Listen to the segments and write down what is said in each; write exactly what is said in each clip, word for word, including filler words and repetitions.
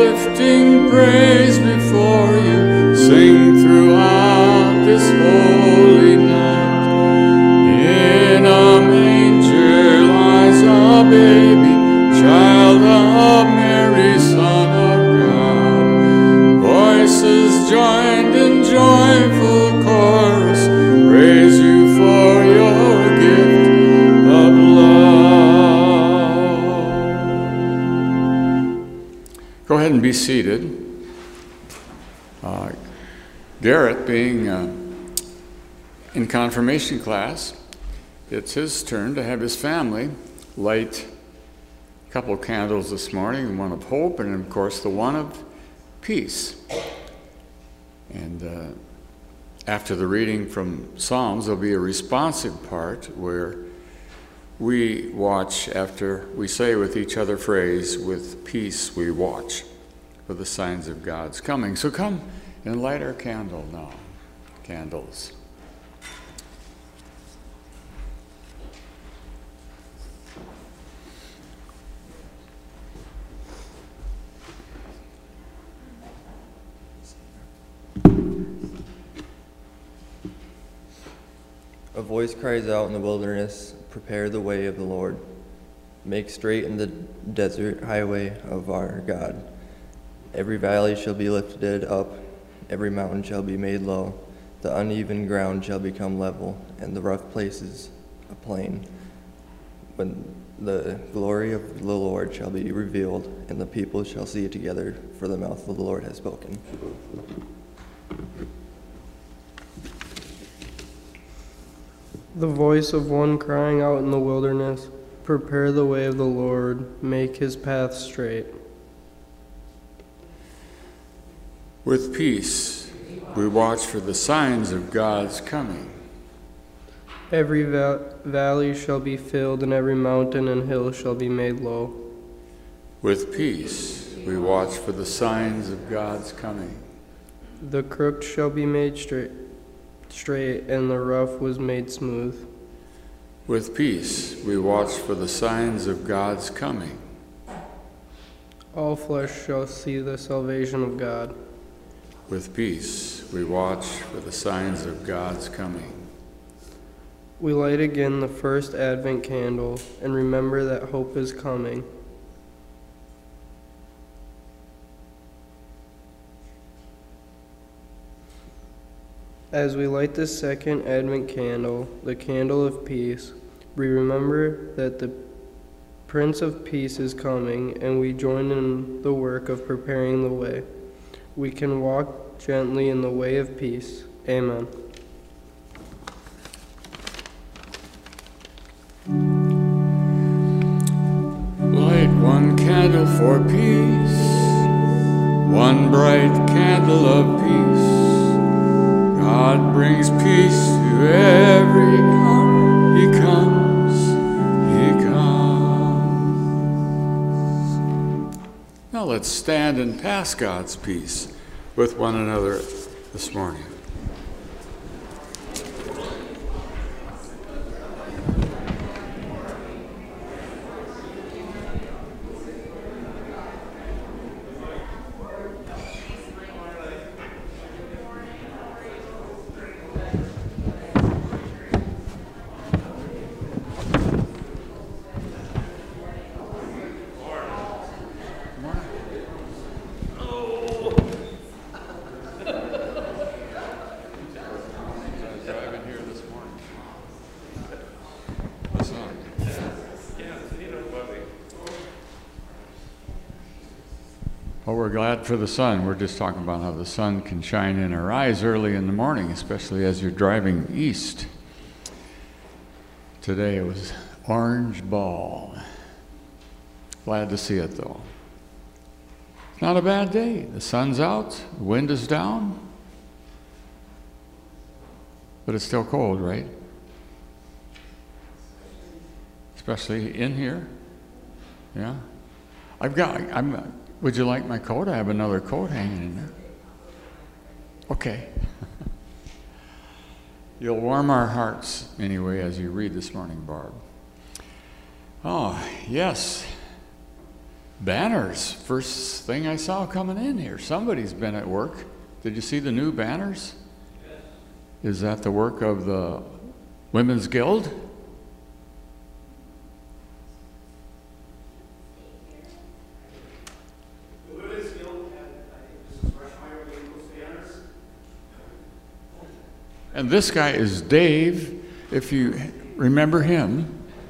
lifting praise before you, sing throughout this holy night. In a manger lies a baby, child of Mary, Son of God. Voices joined in joyful chorus, praise you for your gift of love. Go ahead and be seated. Uh, Garrett being uh, in confirmation class, it's his turn to have his family light a couple of candles this morning, one of hope and of course the one of peace. And uh, after the reading from Psalms, there'll be a responsive part where we watch after we say with each other phrase, with peace we watch for the signs of God's coming. So come and light our candle now, candles. A voice cries out in the wilderness, prepare the way of the Lord. Make straight in the desert highway of our God. Every valley shall be lifted up, every mountain shall be made low. The uneven ground shall become level, and the rough places a plain. When the glory of the Lord shall be revealed, and the people shall see it together, for the mouth of the Lord has spoken. The voice of one crying out in the wilderness, prepare the way of the Lord, make his path straight. With peace, we watch for the signs of God's coming. Every va- valley shall be filled, and every mountain and hill shall be made low. With peace, we watch for the signs of God's coming. The crooked shall be made straight. straight, and the rough was made smooth. With peace, we watch for the signs of God's coming. All flesh shall see the salvation of God. With peace, we watch for the signs of God's coming. We light again the first Advent candle and remember that hope is coming. As we light the second Advent candle, the candle of peace, we remember that the Prince of Peace is coming, and we join in the work of preparing the way. We can walk gently in the way of peace. Amen. Light one candle for peace, one bright candle of peace. God brings peace to every heart. He comes, He comes. Now let's stand and pass God's peace with one another this morning. Well, we're glad for the sun. We're just talking about how the sun can shine in our eyes early in the morning, especially as you're driving east. Today it was orange ball. Glad to see it, though. It's not a bad day. The sun's out, the wind is down, but it's still cold, right? Especially in here. Yeah. I've got, I'm, would you like my coat? I have another coat hanging in there. Okay. You'll warm our hearts anyway as you read this morning, Barb. Oh, yes. Banners, first thing I saw coming in here. Somebody's been at work. Did you see the new banners? Yes. Is that the work of the Women's Guild? The Women's Guild had, I think this is Rush Hire Eagles banners. And this guy is Dave, if you remember him.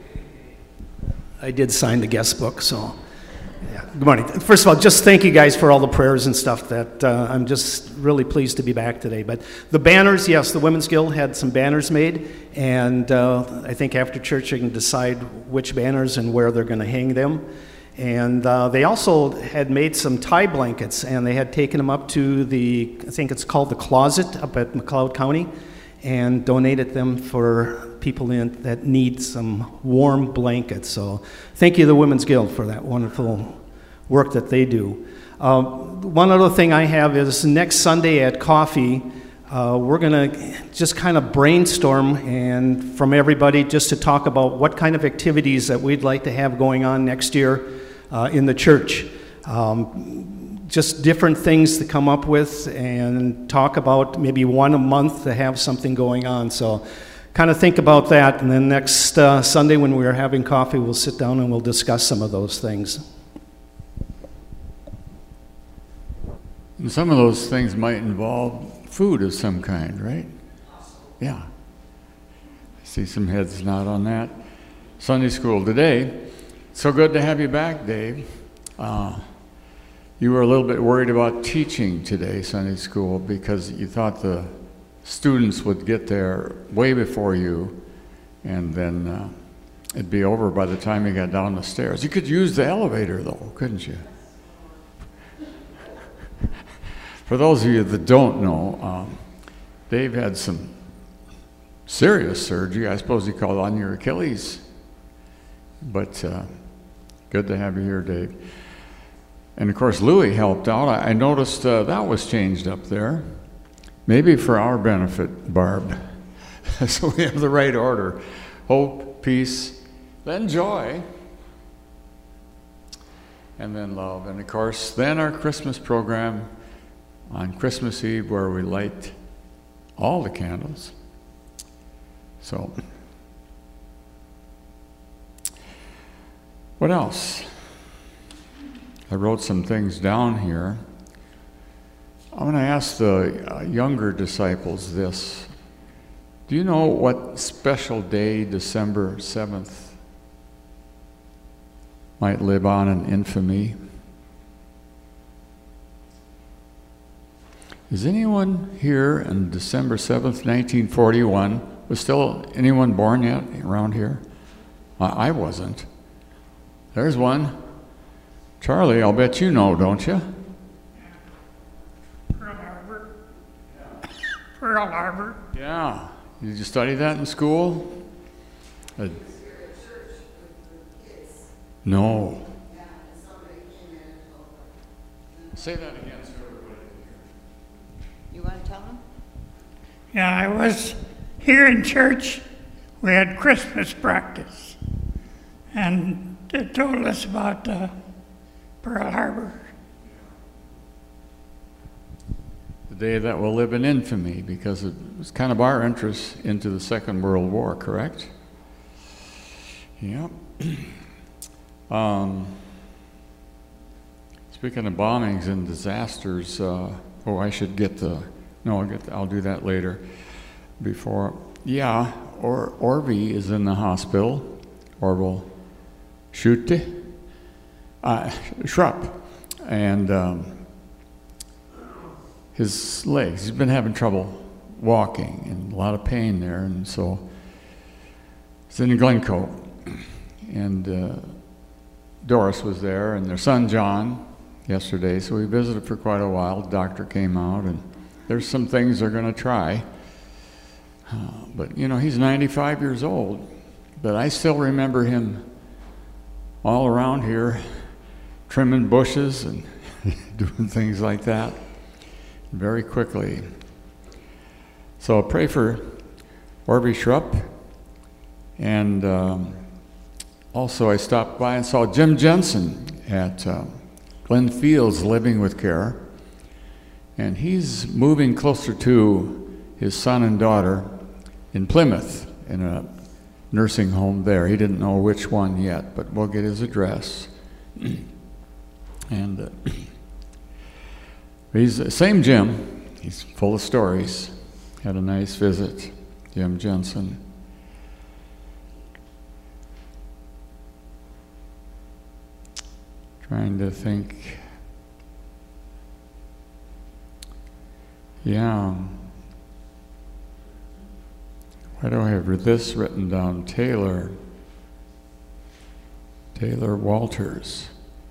I did sign the guest book, so yeah. Good morning. First of all, just thank you guys for all the prayers and stuff. That uh, I'm just really pleased to be back today. But the banners, yes, the Women's Guild had some banners made, and uh, I think after church you can decide which banners and where they're going to hang them. And uh, they also had made some tie blankets, and they had taken them up to the, I think it's called the Closet up at McLeod County, and donated them for people in, that need some warm blankets. So thank you to the Women's Guild for that wonderful work that they do. Uh, one other thing I have is next Sunday at coffee, uh, we're going to just kind of brainstorm and from everybody just to talk about what kind of activities that we'd like to have going on next year uh, in the church. Um, just different things to come up with and talk about, maybe one a month to have something going on. So kind of think about that, and then next uh, Sunday when we are having coffee, we'll sit down and we'll discuss some of those things. And some of those things might involve food of some kind, right? Yeah. I see some heads nod on that. Sunday school today. So good to have you back, Dave. Uh, You were a little bit worried about teaching today, Sunday school, because you thought the students would get there way before you, and then uh, it'd be over by the time you got down the stairs. You could use the elevator, though, couldn't you? For those of you that don't know, um, Dave had some serious surgery. I suppose he called on your Achilles. But uh, good to have you here, Dave. And of course, Louis helped out. I noticed uh, that was changed up there. Maybe for our benefit, Barb. So we have the right order. Hope, peace, then joy, and then love. And of course, then our Christmas program on Christmas Eve where we light all the candles. So, what else? I wrote some things down here. I'm going to ask the uh, younger disciples this. Do you know what special day December seventh might live on in infamy? Is anyone here on December seventh, nineteen forty-one? Was still anyone born yet around here? I wasn't. There's one. Charlie, I'll bet you know, don't you? Pearl Harbor. Pearl Harbor. Yeah. Did you study that in school? Uh, no. Say that again so everybody can hear. You want to tell them? Yeah, I was here in church. We had Christmas practice. And they told us about uh, Pearl Harbor. The day that will live in infamy, because it was kind of our entrance into the Second World War, correct? Yep. um, speaking of bombings and disasters, uh, oh, I should get the, no, I'll, get the, I'll do that later. Before, yeah, or Orvie is in the hospital, Orville Schutte. Uh, Schrupp, and um, his legs, he's been having trouble walking and a lot of pain there, and so he's in Glencoe, and uh, Doris was there, and their son John yesterday, so we visited for quite a while. The doctor came out, and there's some things they're going to try, uh, but you know, he's ninety-five years old, but I still remember him all around here trimming bushes and doing things like that very quickly. So pray for Orvie Schrupp. And um, also I stopped by and saw Jim Jensen at uh, Glen Fields Living with Care, and he's moving closer to his son and daughter in Plymouth in a nursing home there. He didn't know which one yet, but we'll get his address. And uh, he's the same Jim. He's full of stories. Had a nice visit, Jim Jensen. Trying to think. Yeah. Why do I have this written down? Taylor. Taylor Walters.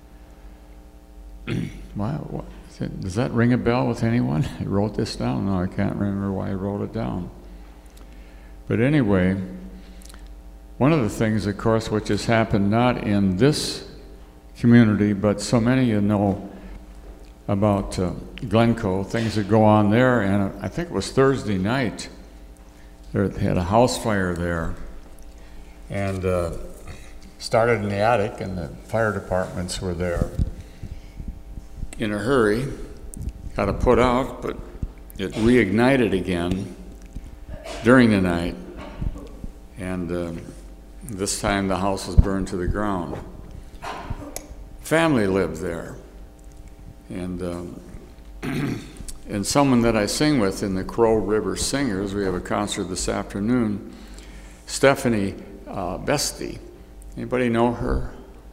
Wow. What, it, does that ring a bell with anyone? I wrote this down. No, I can't remember why I wrote it down. But anyway, one of the things, of course, which has happened not in this community, but so many of you know about uh, Glencoe, things that go on there, and I think it was Thursday night, there, they had a house fire there, and uh, started in the attic, and the fire departments were there in a hurry, got to put out, but it reignited again during the night, and uh, this time the house was burned to the ground. Family lived there, and um, and someone that I sing with in the Crow River Singers, we have a concert this afternoon, Stephanie uh, Bestie. Anybody know her?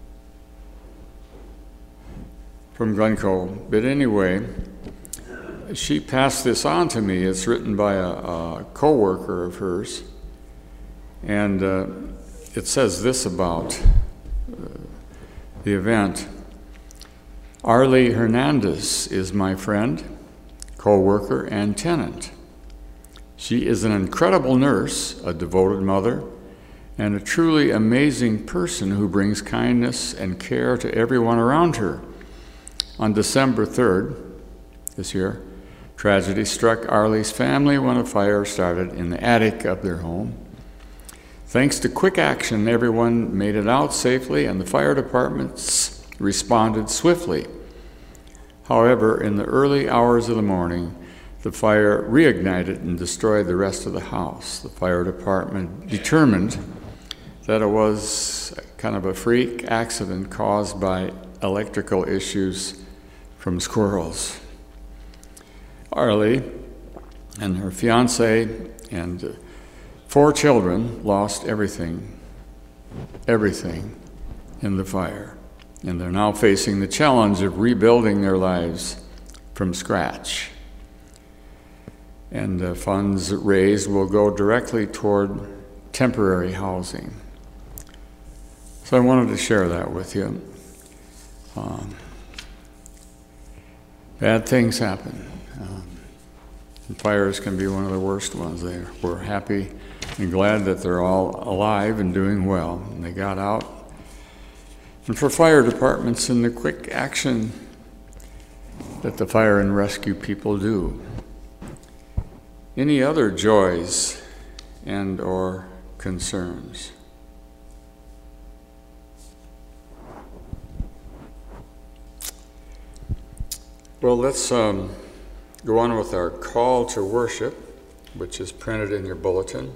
From Glencoe. But anyway, she passed this on to me. It's written by a, a co-worker of hers, and uh, it says this about uh, the event. Arlie Hernandez is my friend, co-worker, and tenant. She is an incredible nurse, a devoted mother, and a truly amazing person who brings kindness and care to everyone around her. On December third, this year, tragedy struck Arlie's family when a fire started in the attic of their home. Thanks to quick action, everyone made it out safely, and the fire departments responded swiftly. However, in the early hours of the morning, the fire reignited and destroyed the rest of the house. The fire department determined that it was kind of a freak accident caused by electrical issues from squirrels. Arlie and her fiance and four children lost everything, everything in the fire. And they're now facing the challenge of rebuilding their lives from scratch. And the funds raised will go directly toward temporary housing. So I wanted to share that with you. Um, bad things happen. Um, and fires can be one of the worst ones there. We're happy and glad that they're all alive and doing well, and they got out. And for fire departments and the quick action that the fire and rescue people do. Any other joys and or concerns? Well, let's um, go on with our call to worship, which is printed in your bulletin.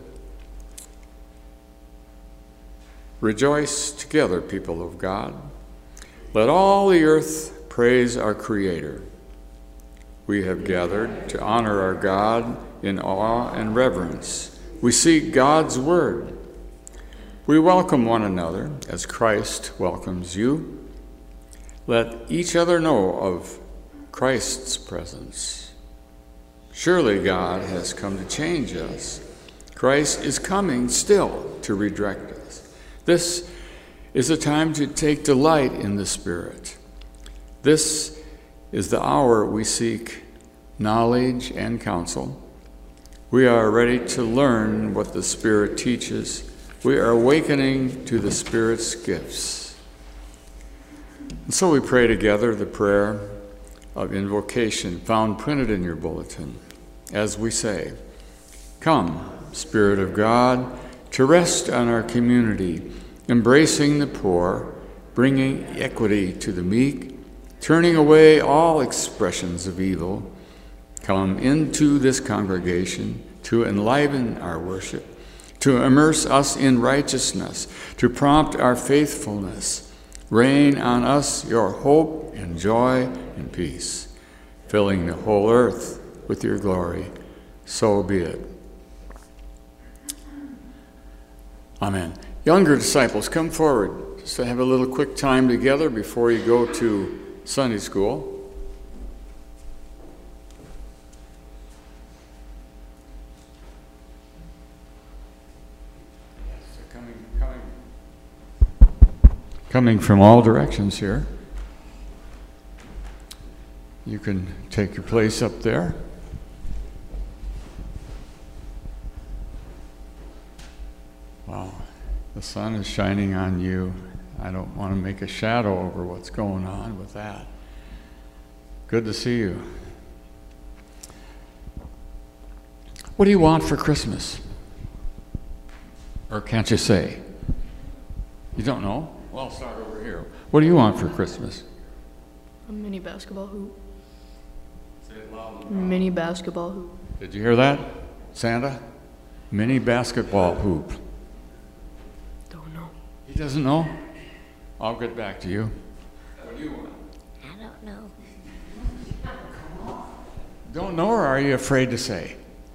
Rejoice together, people of God. Let all the earth praise our Creator. We have gathered to honor our God in awe and reverence. We seek God's word. We welcome one another as Christ welcomes you. Let each other know of Christ's presence. Surely God has come to change us. Christ is coming still to redirect us. This is a time to take delight in the Spirit. This is the hour we seek knowledge and counsel. We are ready to learn what the Spirit teaches. We are awakening to the Spirit's gifts. And so we pray together the prayer of invocation found printed in your bulletin as we say, "Come, Spirit of God, to rest on our community, embracing the poor, bringing equity to the meek, turning away all expressions of evil, come into this congregation to enliven our worship, to immerse us in righteousness, to prompt our faithfulness. Rain on us your hope and joy and peace, filling the whole earth with your glory. So be it. Amen. Younger disciples, come forward just to have a little quick time together before you go to Sunday school. Coming, coming, coming from all directions here. You can take your place up there. Wow, the sun is shining on you. I don't want to make a shadow over what's going on with that. Good to see you. What do you want for Christmas? Or can't you say? You don't know? Well, I'll start over here. What do you want for Christmas? A mini basketball hoop. Say it loud. Mini basketball hoop. Did you hear that, Santa? Mini basketball hoop. Don't know. He doesn't know? I'll get back to you. What do you want? I don't know. Don't know, or are you afraid to say?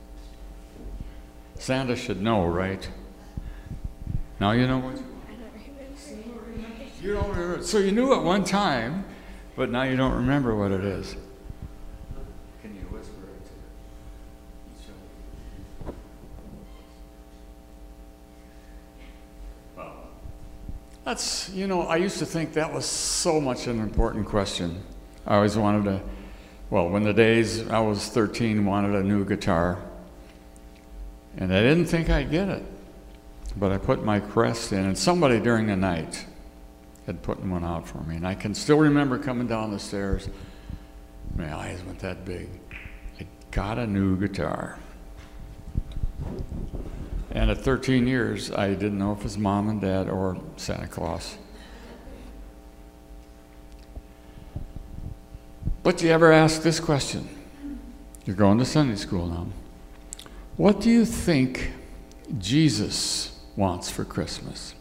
Santa should know, right? Now you know what you want. I don't remember. You don't remember. So you knew at one time, but now you don't remember what it is. Can you whisper it to each other? Well, that's, you know, I used to think that was so much an important question. I always wanted to, well, when the days I was thirteen, wanted a new guitar. And I didn't think I'd get it. But I put my crest in, and somebody during the night had put one out for me. And I can still remember coming down the stairs. My eyes went that big. I got a new guitar. And at thirteen years, I didn't know if it was mom and dad or Santa Claus. But do you ever ask this question? You're going to Sunday school now. What do you think Jesus wants for Christmas?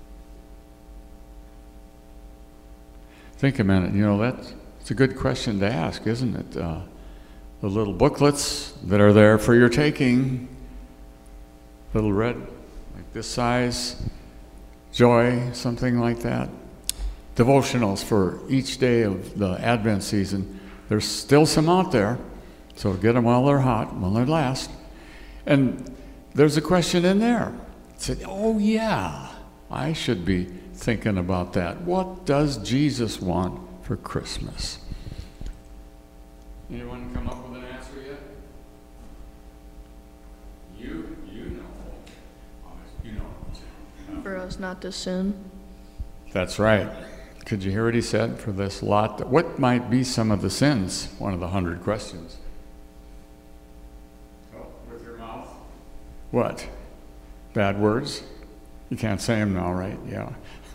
Think a minute. You know, that's it's a good question to ask, isn't it? Uh, the little booklets that are there for your taking, little red, like this size, joy, something like that. Devotionals for each day of the Advent season. There's still some out there, so get them while they're hot, while they last. And there's a question in there. It said, oh yeah, I should be thinking about that. What does Jesus want for Christmas? Anyone come up with an answer yet? You, you know. You know. For us not to sin. That's right. Could you hear what he said? For this lot, what might be some of the sins? One of the hundred questions. Oh, with your mouth. What? Bad words? You can't say them now, right? Yeah.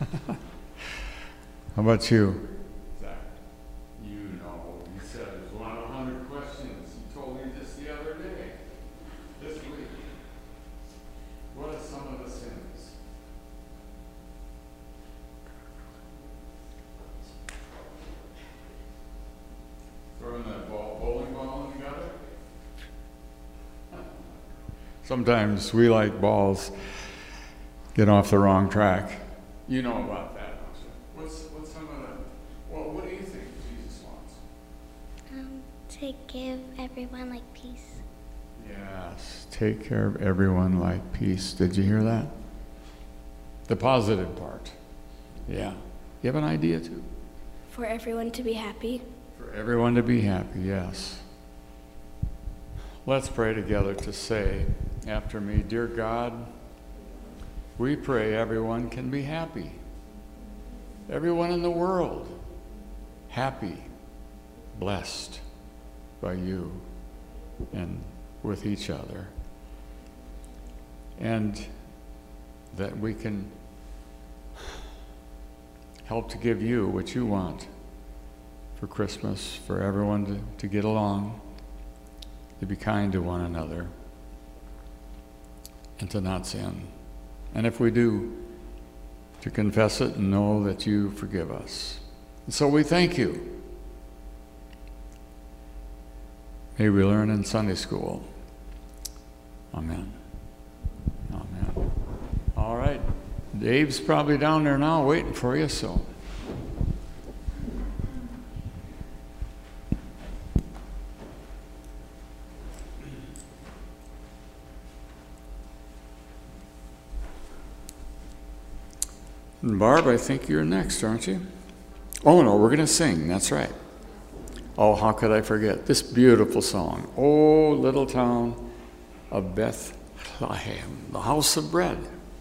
How about you? Zach, you know, you said it was one of the hundred questions. You told me this the other day, this week. What are some of the sins? Throwing that ball, bowling ball in the gutter? Sometimes we like balls get off the wrong track. You know about that, don't you? What's, what's some of the, well, what do you think Jesus wants? Um, to give everyone like peace. Yes, take care of everyone like peace. Did you hear that? The positive part. Yeah. You have an idea too? For everyone to be happy. For everyone to be happy, yes. Let's pray together to say after me, dear God, we pray everyone can be happy. Everyone in the world, happy, blessed by you and with each other. And that we can help to give you what you want for Christmas, for everyone to, to get along, to be kind to one another, and to not sin. And if we do, to confess it and know that you forgive us. And so we thank you. May we learn in Sunday school. Amen. Amen. All right. Dave's probably down there now waiting for you, so. And Barb, I think you're next, aren't you? Oh, no, we're going to sing. That's right. Oh, how could I forget this beautiful song? Oh, little town of Bethlehem, the house of bread.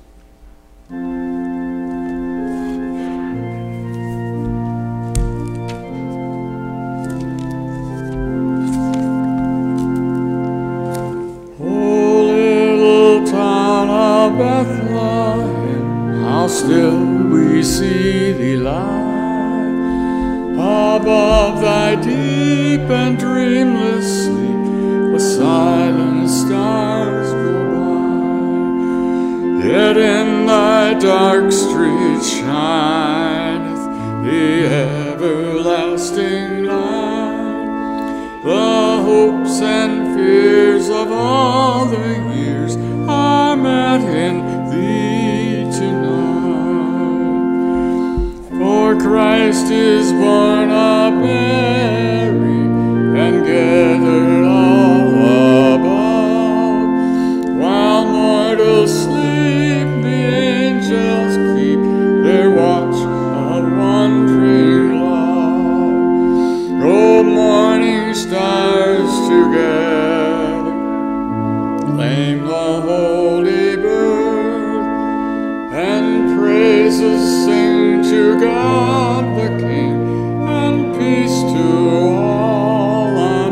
Oh, little town of Bethlehem, how still we see thee lie above thy deep and dreamless sleep, the silent stars go by. Yet in thy dark street shineth the everlasting light. The hopes and fears of all the years are met in thee tonight. For Christ is born of Mary and gathered all above. While mortals sleep, the angels keep their watch of wondering love. Oh, morning stars together claim the holy birth, and praises sing to God the King, and peace to all on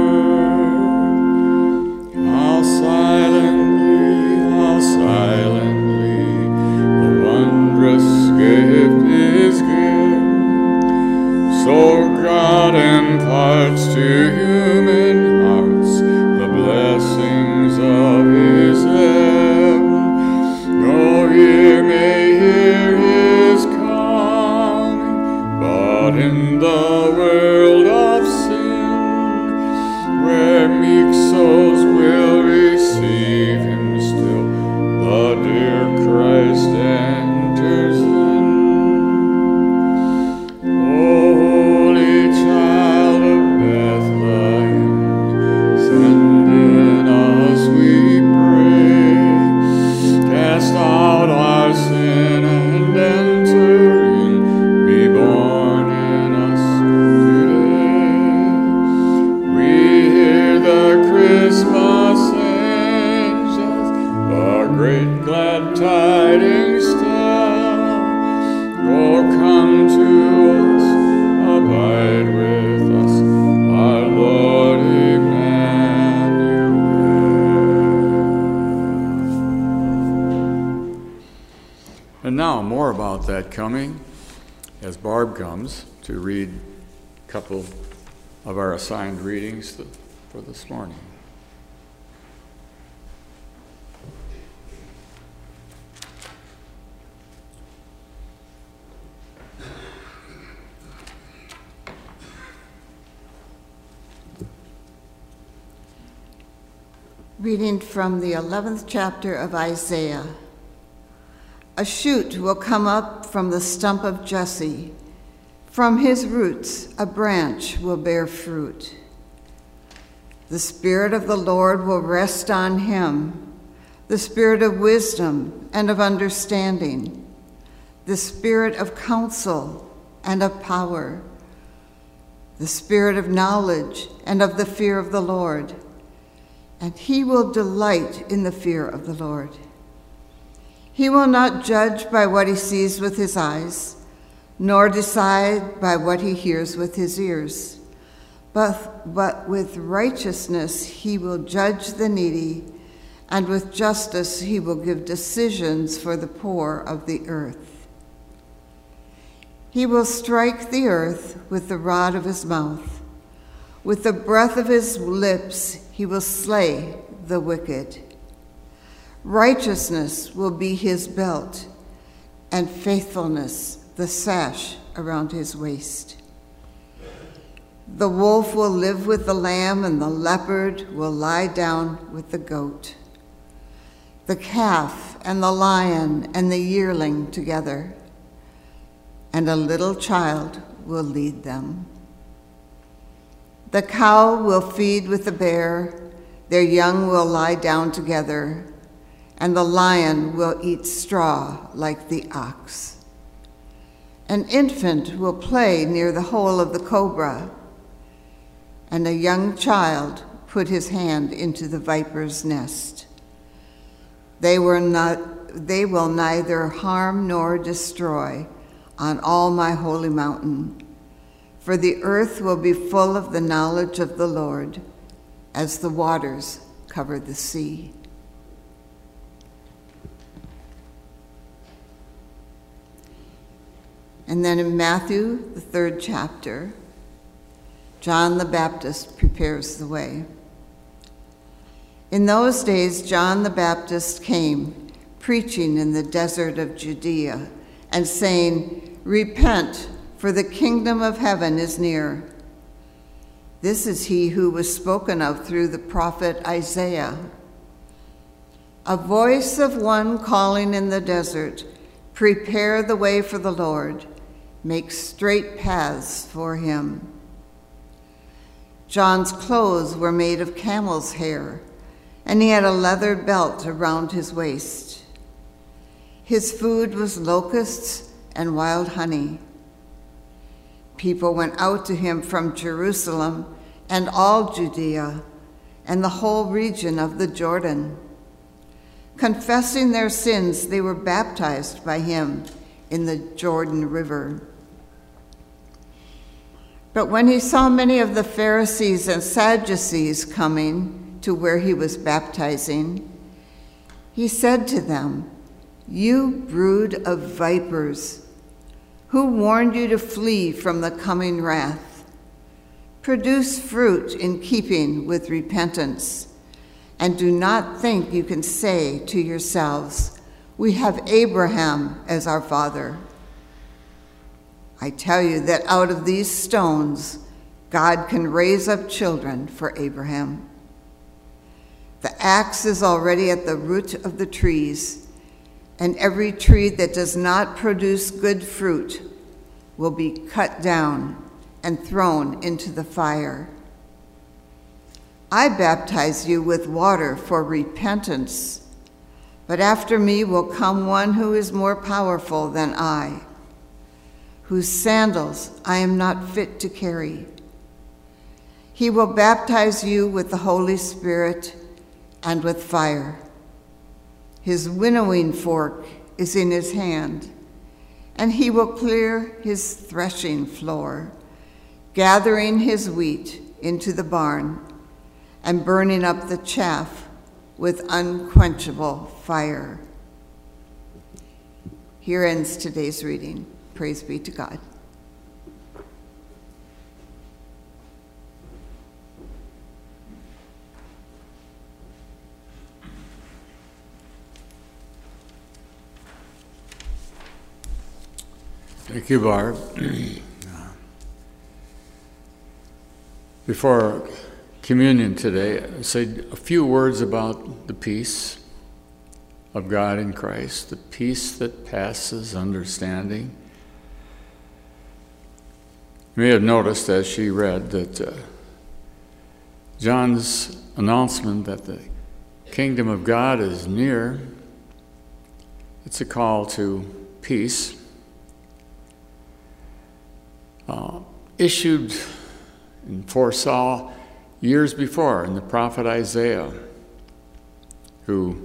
earth. How silently, how silently the wondrous gift is given. So God imparts to human hearts the blessings of his heaven. No ear may hear his coming, but in the world of sin, where meek souls will receive him still, the dear Christ enters in. Holy child of Bethlehem, send in us, we pray. Cast out our sin and enter in. Be born in us today. We hear the Christmas angels, the great glad tidings tell. Oh, come to us, abide with us, our Lord Emmanuel. And now, more about that coming as Barb comes to read a couple of our assigned readings th- for this morning. Reading from the eleventh chapter of Isaiah. A shoot will come up from the stump of Jesse. From his roots a branch will bear fruit. The Spirit of the Lord will rest on him, the Spirit of wisdom and of understanding, the Spirit of counsel and of power, the Spirit of knowledge and of the fear of the Lord. And he will delight in the fear of the Lord. He will not judge by what he sees with his eyes, nor decide by what he hears with his ears. But, but with righteousness he will judge the needy, and with justice he will give decisions for the poor of the earth. He will strike the earth with the rod of his mouth. With the breath of his lips, he will slay the wicked. Righteousness will be his belt, and faithfulness the sash around his waist. The wolf will live with the lamb, and the leopard will lie down with the goat. The calf and the lion and the yearling together, and a little child will lead them. The cow will feed with the bear, their young will lie down together, and the lion will eat straw like the ox. An infant will play near the hole of the cobra, and a young child put his hand into the viper's nest. They were not, they will neither harm nor destroy on all my holy mountain, for the earth will be full of the knowledge of the Lord as the waters cover the sea. And then in Matthew, the third chapter, John the Baptist prepares the way. In those days, John the Baptist came, preaching in the desert of Judea, and saying, "Repent, for the kingdom of heaven is near." This is he who was spoken of through the prophet Isaiah. A voice of one calling in the desert, "Prepare the way for the Lord, make straight paths for him." John's clothes were made of camel's hair, and he had a leather belt around his waist. His food was locusts and wild honey. People went out to him from Jerusalem and all Judea and the whole region of the Jordan. Confessing their sins, they were baptized by him in the Jordan River. But when he saw many of the Pharisees and Sadducees coming to where he was baptizing, he said to them, "You brood of vipers, who warned you to flee from the coming wrath? Produce fruit in keeping with repentance, and do not think you can say to yourselves, 'We have Abraham as our father.' I tell you that out of these stones, God can raise up children for Abraham. The axe is already at the root of the trees, and every tree that does not produce good fruit will be cut down and thrown into the fire. I baptize you with water for repentance, but after me will come one who is more powerful than I, whose sandals I am not fit to carry. He will baptize you with the Holy Spirit and with fire. His winnowing fork is in his hand, and he will clear his threshing floor, gathering his wheat into the barn and burning up the chaff with unquenchable fire." Here ends today's reading. Praise be to God. Thank you, Barb. Before communion today, I'll say a few words about the peace of God in Christ, the peace that passes understanding. You may have noticed as she read that uh, John's announcement that the kingdom of God is near, it's a call to peace. Uh, issued and foresaw years before in the prophet Isaiah, who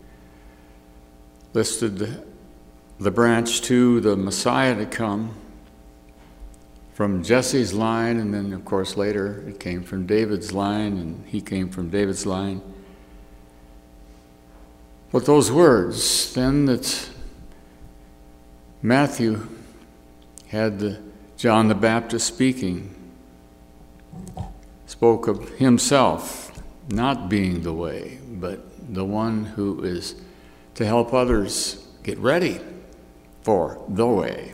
listed the, the branch to the Messiah to come from Jesse's line, and then of course later it came from David's line, and he came from David's line. But those words then that Matthew had the, John the Baptist speaking, spoke of himself not being the way, but the one who is to help others get ready for the way.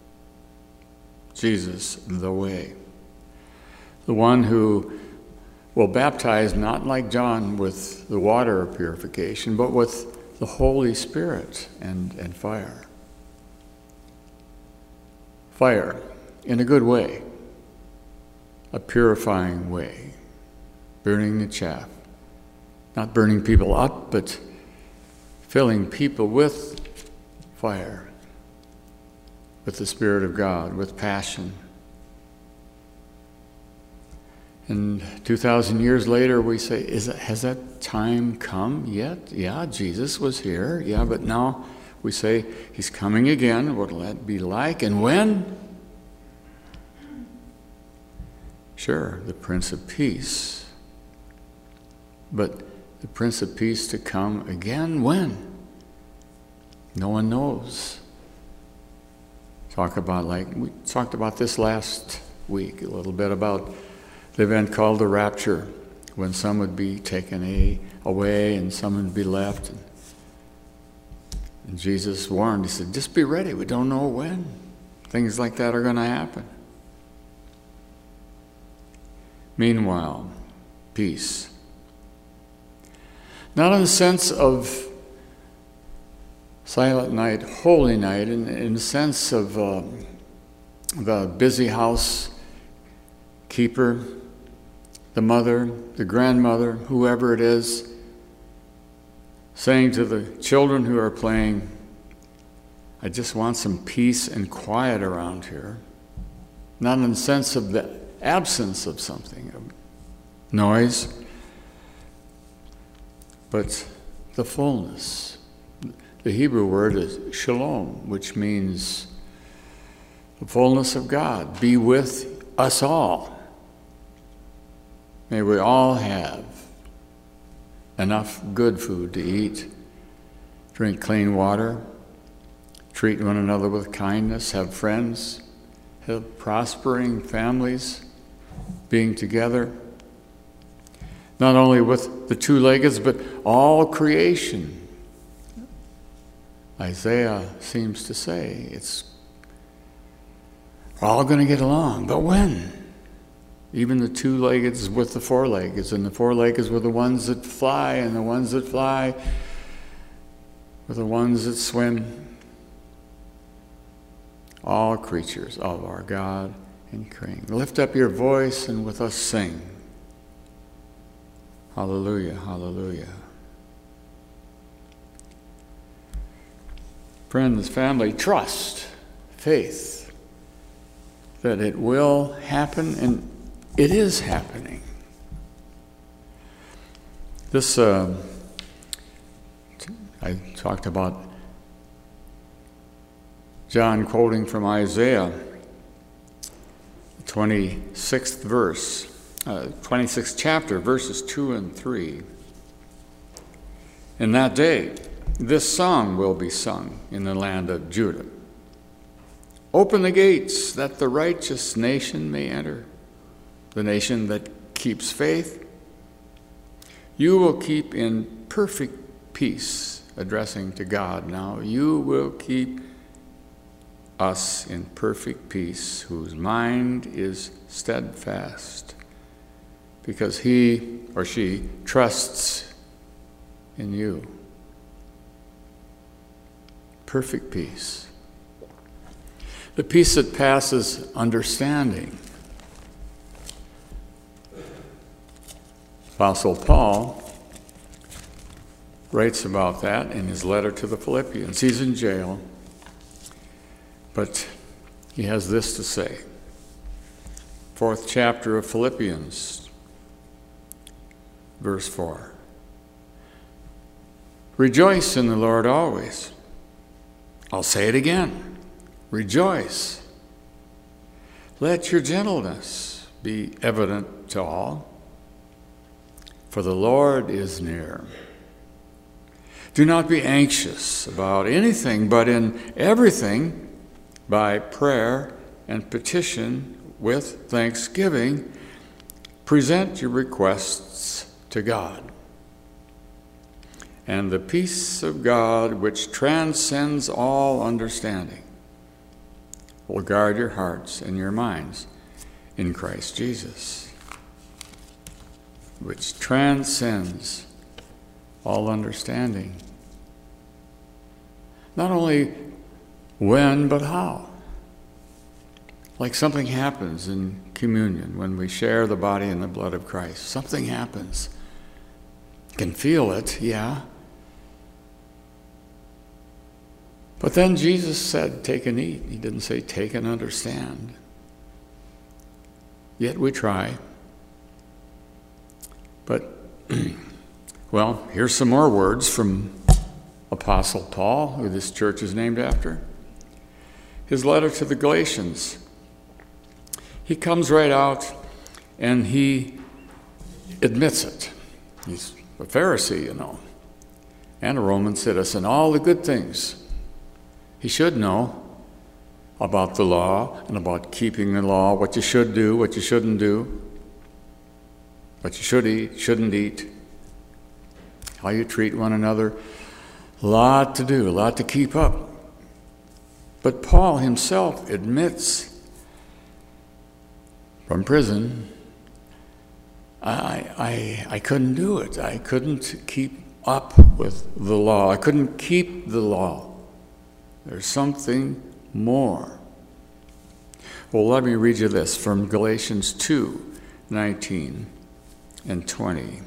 Jesus, the way. The one who will baptize not like John with the water of purification, but with the Holy Spirit and, and fire. Fire in a good way, a purifying way, burning the chaff. Not burning people up, but filling people with fire, with the Spirit of God, with passion. And two thousand years later, we say, Is it, has that time come yet? Yeah, Jesus was here. Yeah, but now we say, he's coming again. What will that be like? And when? Sure, the Prince of Peace. But the Prince of Peace to come again, when? No one knows. Talk about, like, we talked about this last week, a little bit about the event called the rapture, when some would be taken a, away and some would be left. And, and Jesus warned, he said, just be ready, we don't know when. Things like that are going to happen. Meanwhile, peace. Not in the sense of silent night, holy night, in, in the sense of uh, the busy house keeper, the mother, the grandmother, whoever it is, saying to the children who are playing, I just want some peace and quiet around here. Not in the sense of the absence of something, of noise, but the fullness. The Hebrew word is shalom, which means the fullness of God. Be with us all. May we all have enough good food to eat, drink clean water, treat one another with kindness, have friends, have prospering families, being together. Not only with the two-leggeds, but all creation. Isaiah seems to say it's we're all going to get along, but when? Even the two-leggeds with the four-leggeds, and the four-leggeds with the ones that fly, and the ones that fly with the ones that swim. All creatures of our God and King. Lift up your voice and with us sing. Hallelujah, hallelujah. Friends, family, trust, faith, that it will happen, and it is happening. This, uh, I talked about John quoting from Isaiah, twenty-sixth verse. Uh, twenty-sixth chapter, verses two and three. In that day, this song will be sung in the land of Judah. Open the gates that the righteous nation may enter, the nation that keeps faith. You will keep in perfect peace, addressing to God now. You will keep us in perfect peace, whose mind is steadfast, because he or she trusts in you. Perfect peace. The peace that passes understanding. Apostle Paul writes about that in his letter to the Philippians. He's in jail, but he has this to say. Fourth chapter of Philippians, verse four. Rejoice in the Lord always. I'll say it again. Rejoice. Let your gentleness be evident to all, for the Lord is near. Do not be anxious about anything, but in everything, by prayer and petition with thanksgiving. Present your requests to God. And the peace of God, which transcends all understanding, will guard your hearts and your minds in Christ Jesus, which transcends all understanding. Not only when, but how. Like something happens in communion when we share the body and the blood of Christ. Something happens. You can feel it, yeah. But then Jesus said, take and eat. He didn't say, take and understand. Yet we try. But, well, here's some more words from Apostle Paul, who this church is named after. His letter to the Galatians. He comes right out and he admits it. He's a Pharisee, you know, and a Roman citizen, all the good things he should know about the law and about keeping the law, what you should do, what you shouldn't do, what you should eat, shouldn't eat, how you treat one another. A lot to do, a lot to keep up. But Paul himself admits from prison, I, I, I couldn't do it. I couldn't keep up with the law. I couldn't keep the law. There's something more. Well, let me read you this from Galatians two, nineteen and twenty.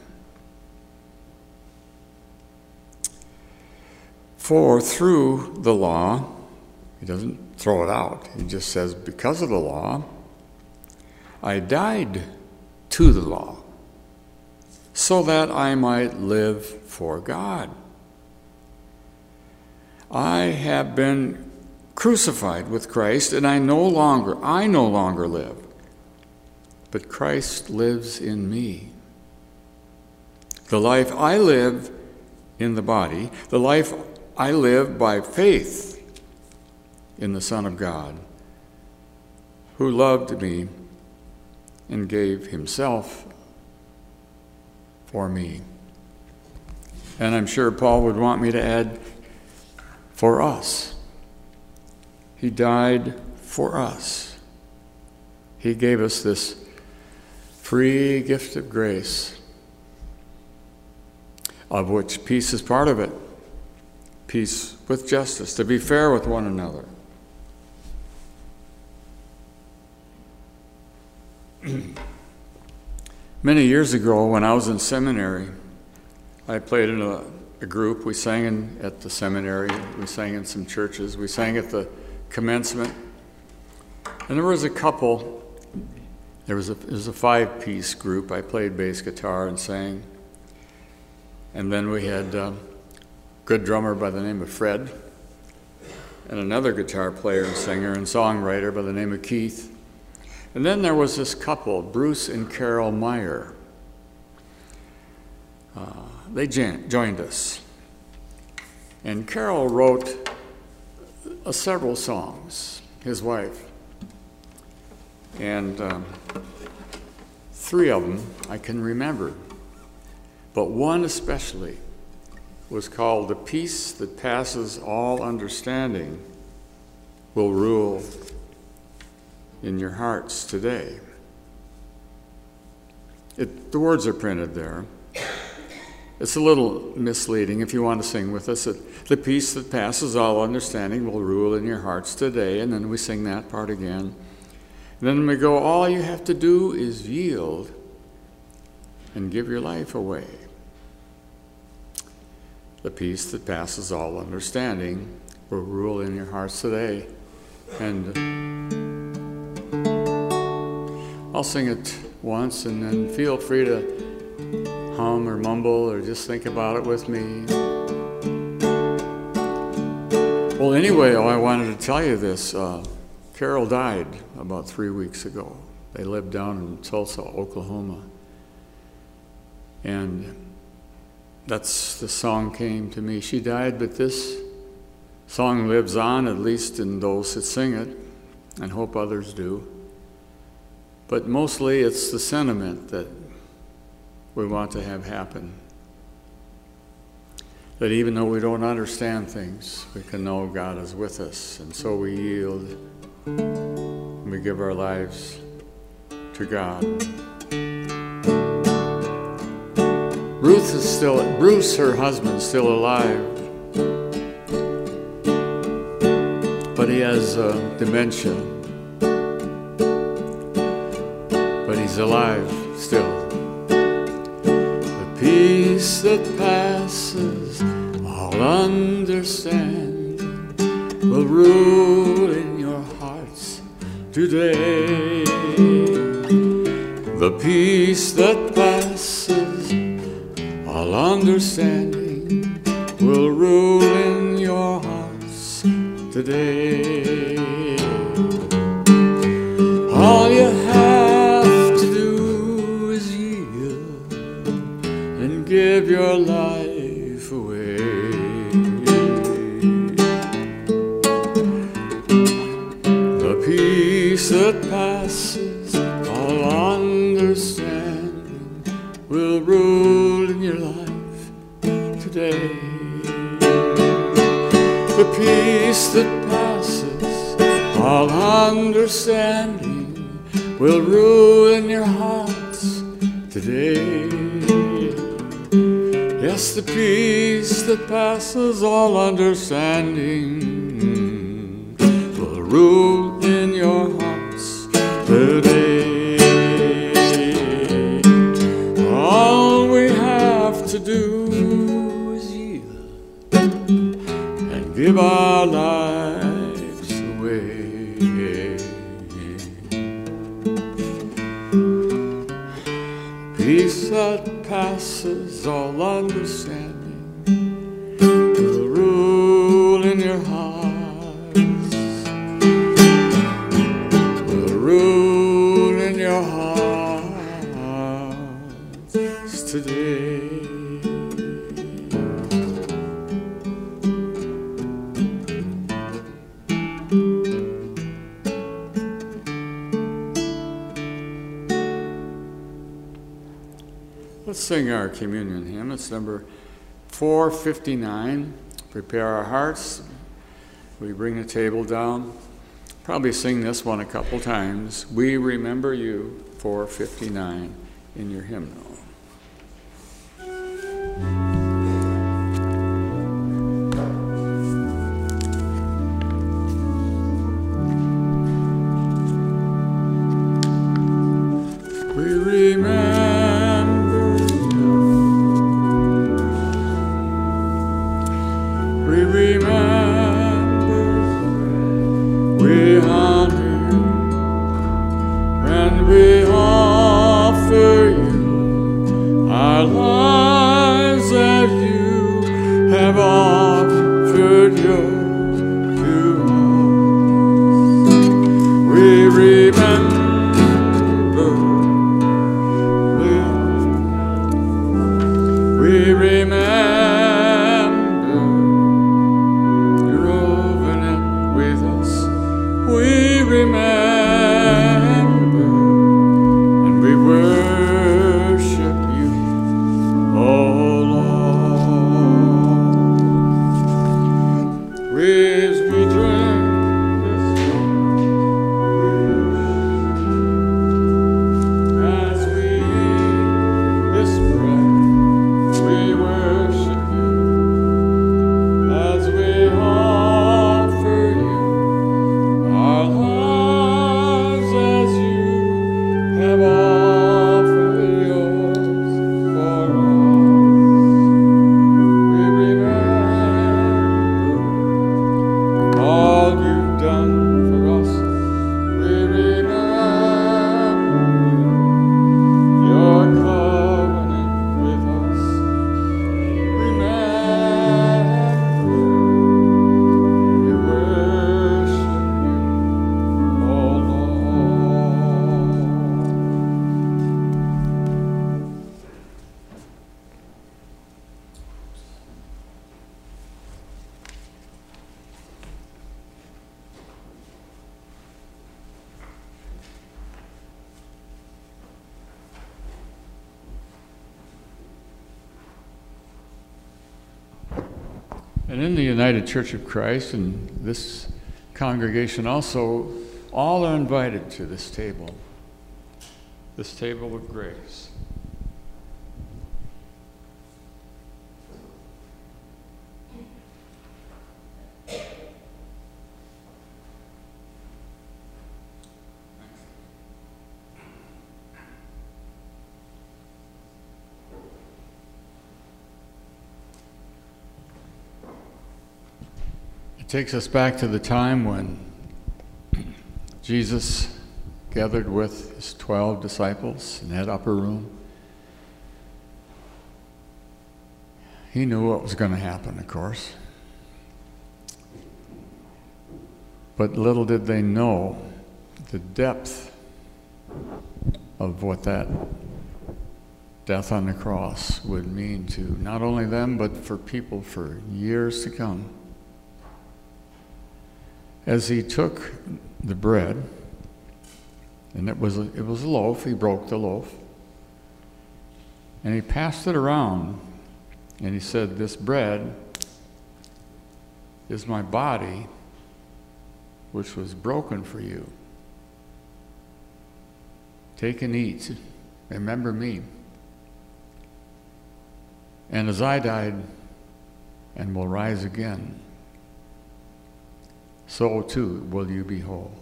For through the law, he doesn't throw it out. He just says, because of the law, I died to the law, so that I might live for God. I have been crucified with Christ, and I no longer, I no longer live, but Christ lives in me. The life I live in the body, the life I live by faith in the Son of God, who loved me and gave himself for me. And I'm sure Paul would want me to add, for us. He died for us. He gave us this free gift of grace, of which peace is part of it. Peace with justice, to be fair with one another. Many years ago, when I was in seminary, I played in a, a group. We sang in, at the seminary. We sang in some churches. We sang at the commencement. And there was a couple. There was a, it was a five-piece group. I played bass guitar and sang. And then we had a good drummer by the name of Fred, and another guitar player and singer and songwriter by the name of Keith. And then there was this couple, Bruce and Carol Meyer. Uh, they joined us. And Carol wrote uh, several songs, his wife. And um, three of them I can remember. But one especially was called "The Peace That Passes All Understanding Will Rule in Your Hearts Today." It, the words are printed there. It's a little misleading if you want to sing with us. It, "The peace that passes all understanding will rule in your hearts today." And then we sing that part again. And then we go, "All you have to do is yield and give your life away. The peace that passes all understanding will rule in your hearts today." And I'll sing it once, and then feel free to hum or mumble or just think about it with me. Well, anyway, oh, I wanted to tell you this. Uh, Carol died about three weeks ago. They lived down in Tulsa, Oklahoma. And that's the song came to me. She died, but this song lives on, at least in those that sing it. and hope others do. But mostly it's the sentiment that we want to have happen. That even though we don't understand things, we can know God is with us. And so we yield and we give our lives to God. Ruth is still, Bruce, her husband, is still alive. But he has uh, dementia. But he's alive still. The peace that passes all understanding will rule in your hearts today. The peace that passes all understanding will rule in your hearts today. All you have to do is yield and give your life away. The peace that passes all understanding will rule in your life today. The peace that passes all understanding will rule in your hearts today. Yes, the peace that passes all understanding will rule in your hearts today. All we have to do is yield and give our lives away. Peace that passes all understanding will rule in your hearts, will rule in your hearts today. Let's sing our communion hymn. It's number four fifty-nine. Prepare our hearts. We bring the table down. Probably sing this one a couple times. We remember you, four fifty-nine, in your hymnal. We remember you. We remember, we honor you, and we offer you our lives that you have offered yours to us. We remember. We remember your covenant with us. We remember and we worship you, oh Lord. As we drink this cup, as we eat this bread, we worship And in the United Church of Christ, and this congregation also, all are invited to this table, this table of grace. Takes us back to the time when Jesus gathered with his twelve disciples in that upper room. He knew what was going to happen, of course. But little did they know the depth of what that death on the cross would mean to not only them, but for people for years to come. As he took the bread, and it was a, it was a loaf, he broke the loaf, and he passed it around, and he said, "This bread is my body, which was broken for you. Take and eat. Remember me. And as I died and will rise again, so too will you be whole."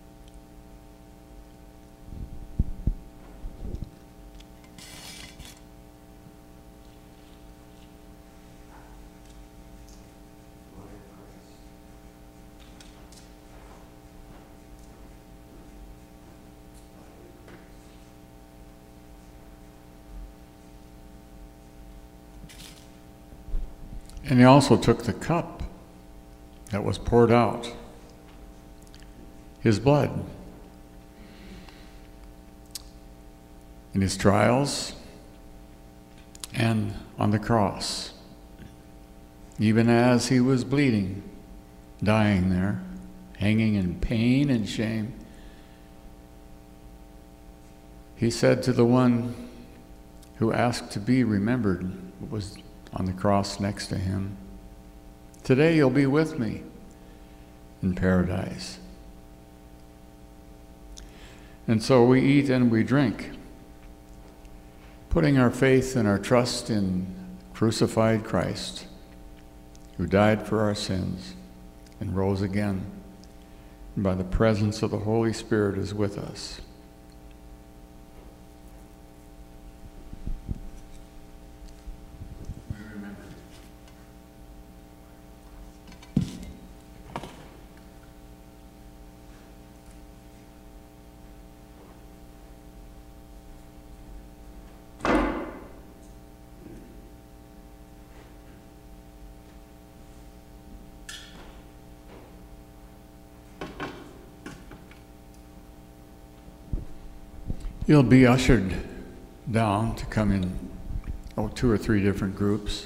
And he also took the cup that was poured out, his blood. In his trials and on the cross, even as he was bleeding, dying there, hanging in pain and shame, he said to the one who asked to be remembered, was on the cross next to him, "Today you'll be with me in paradise." And so we eat and we drink, putting our faith and our trust in crucified Christ, who died for our sins and rose again, and by the presence of the Holy Spirit is with us. You'll be ushered down to come in, oh, two or three different groups.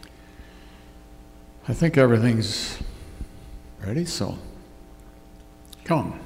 I think everything's ready, so come.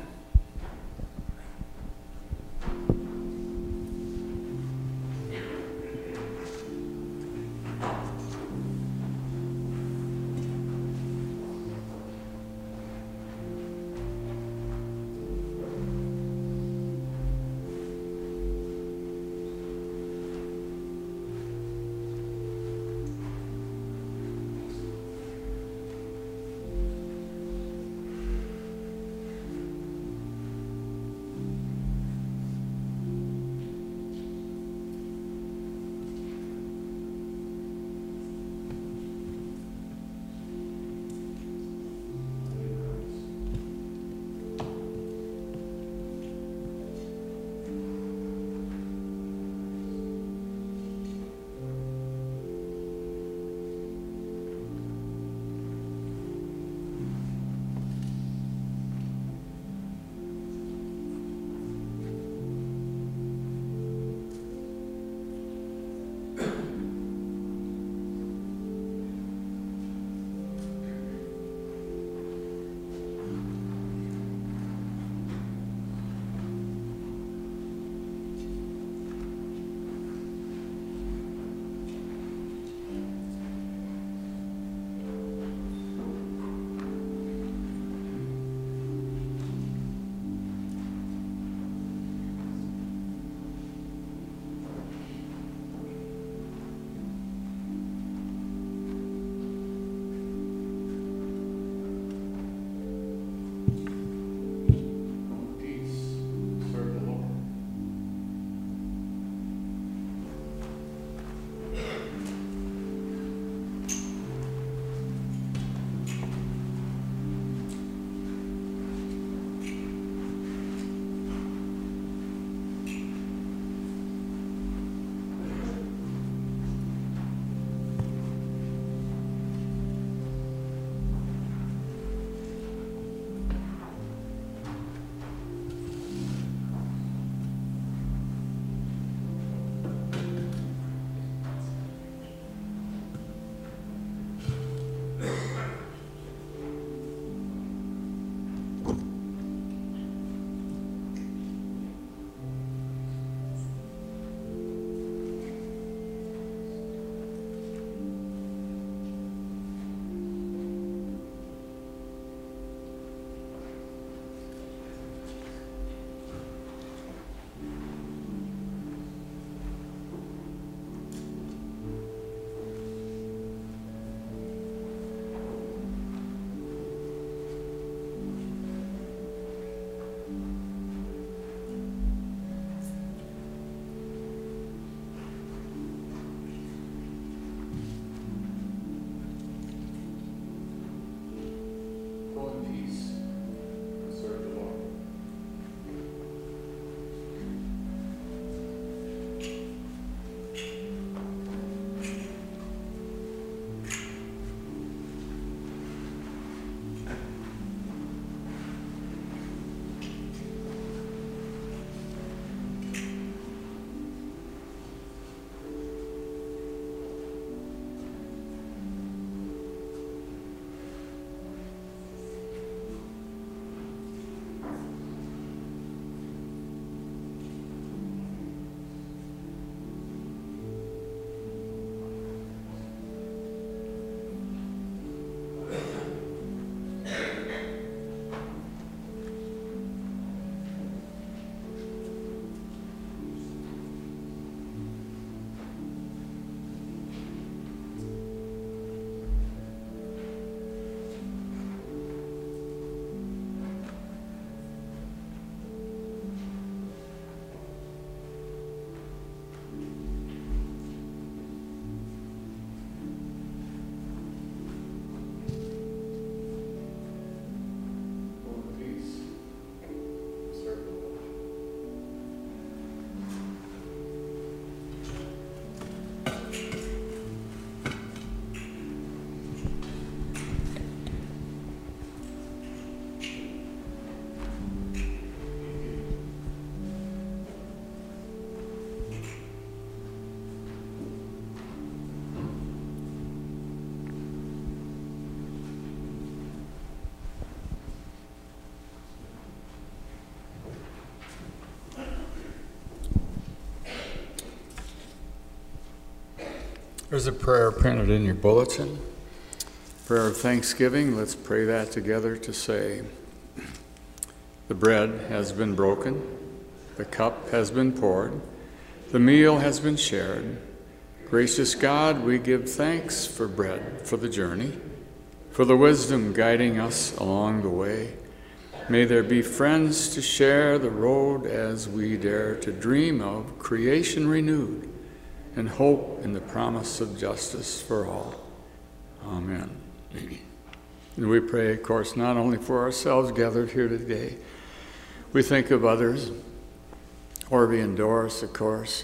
There's a prayer printed in your bulletin. Prayer of thanksgiving. Let's pray that together to say, the bread has been broken, the cup has been poured, the meal has been shared. Gracious God, we give thanks for bread, for the journey, for the wisdom guiding us along the way. May there be friends to share the road as we dare to dream of creation renewed and hope in the promise of justice for all. Amen. And we pray, of course, not only for ourselves gathered here today. We think of others, Orby and Doris, of course,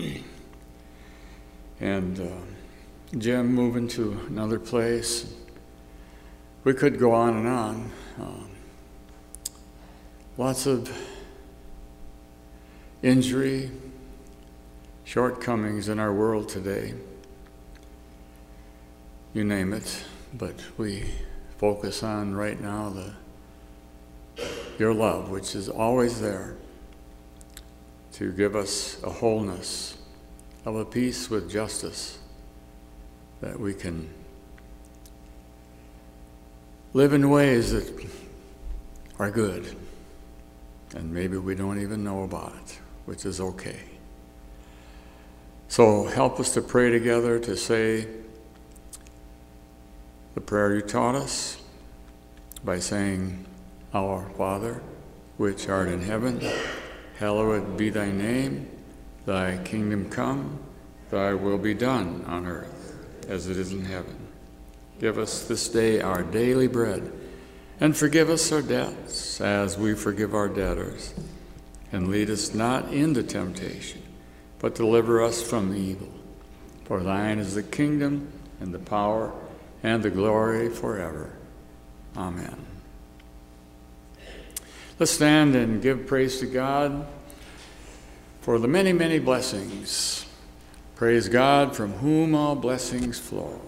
and uh, Jim moving to another place. We could go on and on. Um, lots of injury, shortcomings in our world today. You name it, but we focus on right now the your love, which is always there to give us a wholeness of a peace with justice, that we can live in ways that are good, and maybe we don't even know about it, which is okay. So help us to pray together, to say the prayer you taught us by saying, Our Father, which art in heaven, hallowed be thy name. Thy kingdom come, thy will be done on earth as it is in heaven. Give us this day our daily bread, and forgive us our debts as we forgive our debtors. And lead us not into temptation, but deliver us from evil. For thine is the kingdom, and the power, and the glory forever. Amen. Let's stand and give praise to God for the many, many blessings. Praise God, from whom all blessings flow.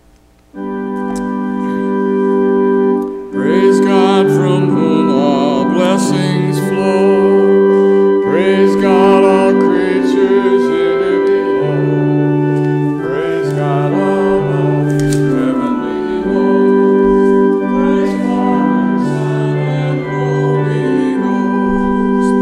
Praise God, from whom all blessings flow. Praise God, all creatures here below. Praise God, all of his heavenly hosts. Praise Father, Son, and Holy Ghost.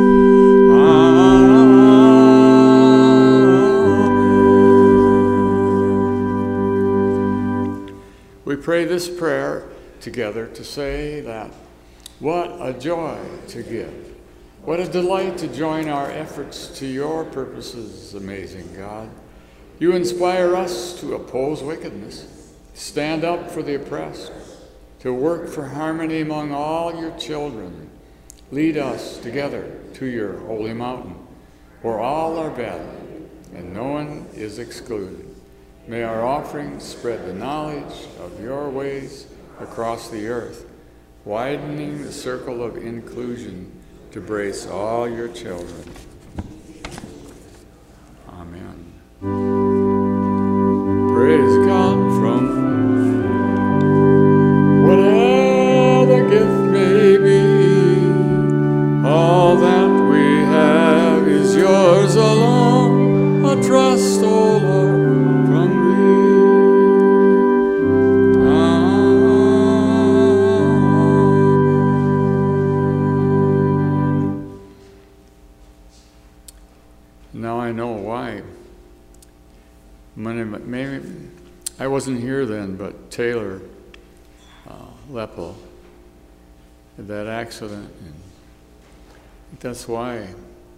Amen. We pray this prayer together to say that what a joy to give. What a delight to join our efforts to your purposes, amazing God. You inspire us to oppose wickedness, stand up for the oppressed, to work for harmony among all your children. Lead us together to your holy mountain, where all are valued and no one is excluded. May our offerings spread the knowledge of your ways across the earth, widening the circle of inclusion to brace all your children. Amen. Praise God, from whatever gift may be, all that we have is yours alone, a trust, O Lord, from thee. Now I know why. Maybe I wasn't here then, but Taylor uh, Leppel had that accident, and that's why.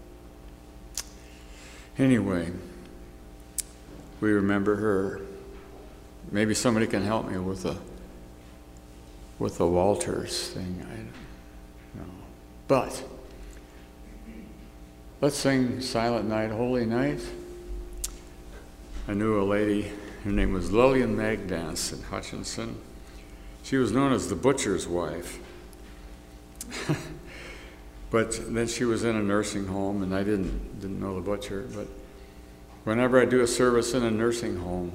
Anyway, we remember her. Maybe somebody can help me with the with the Walters thing. I don't know, but. Let's sing Silent Night, Holy Night. I knew a lady, her name was Lillian Magdance in Hutchinson. She was known as the butcher's wife. But then she was in a nursing home, and I didn't, didn't know the butcher. But whenever I do a service in a nursing home,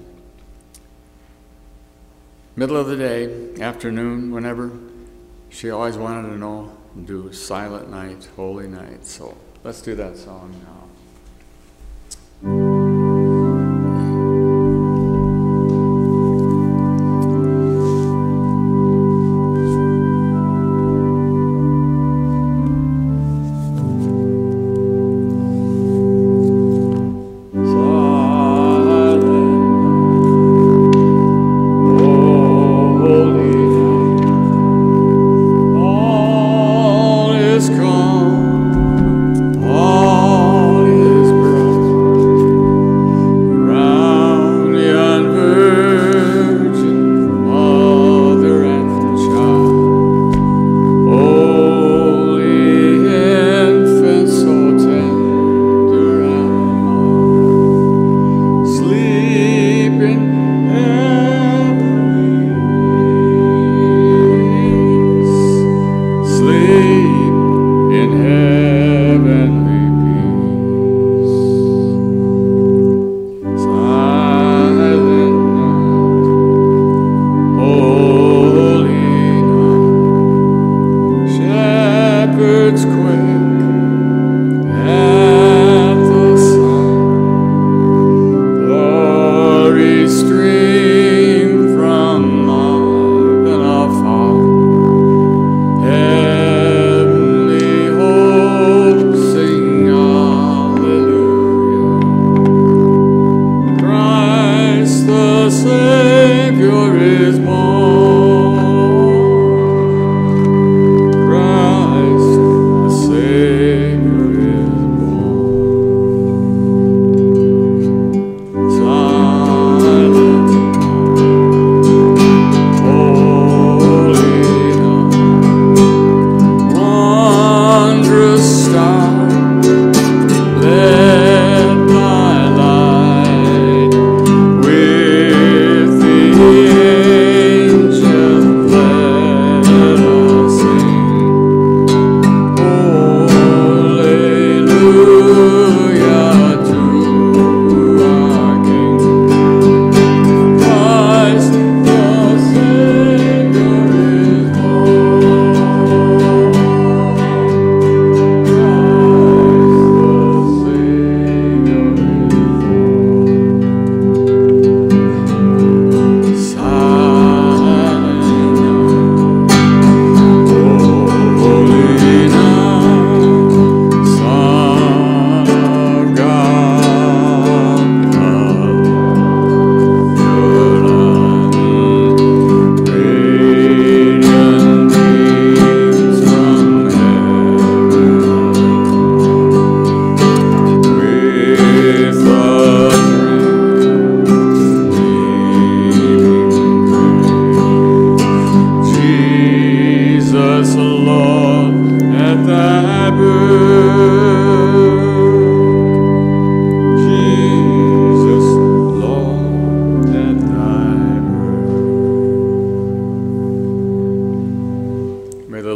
middle of the day, afternoon, whenever, she always wanted to know, do Silent Night, Holy Night. So let's do that song now.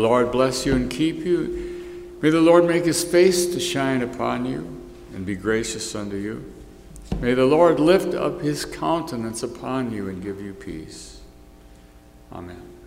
Lord bless you and keep you. May the Lord make his face to shine upon you and be gracious unto you. May the Lord lift up his countenance upon you and give you peace. Amen.